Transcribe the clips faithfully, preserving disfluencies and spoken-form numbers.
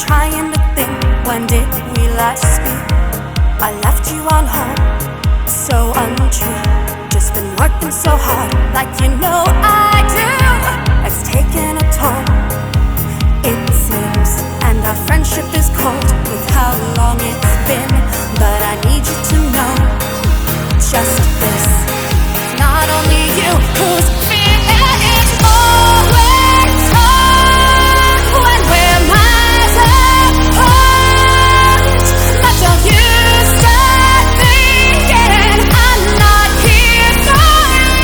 trying to think, when did we last speak? I left you on hold, so untrue. Just been working so hard, like you know I do. It's taken a toll, it seems, and our friendship is cold with how long it's been. But I need you to know just this: it's not only you who's fear is always hard when we're miles apart. But don't you start thinking I'm not here for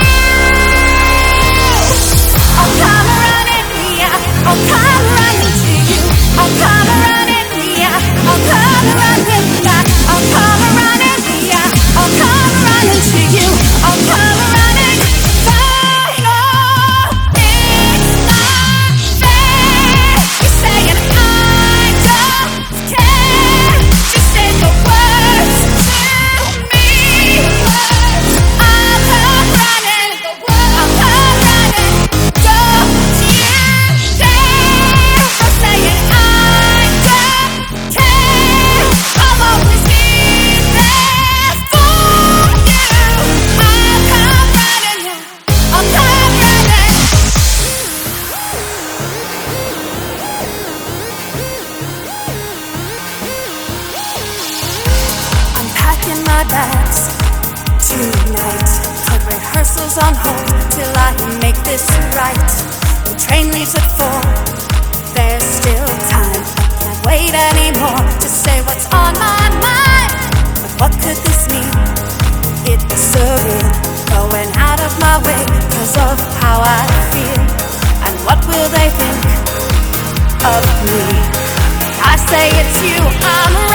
you. I'll come running, yeah, I'll come running to you. I'll come running, yeah, I'll come running back. I'll come running, yeah, I'll come running to you. I'll come running back. Oh, it's not fair. You're saying I don't care. Just say the words to me. I'll come running. I'll come running. Don't you dare. I'm saying I don't care. I'll always be there for you. I'll come running. I'll come running. I'm packing my bags tonight. Put rehearsals on hold till I make this right. The train leaves at four. There's still time. Can't wait anymore to say what's on my mind. But what could this mean? It's surreal, going out of my way 'cause of how I feel. And what will they think of me? I say it's you I'm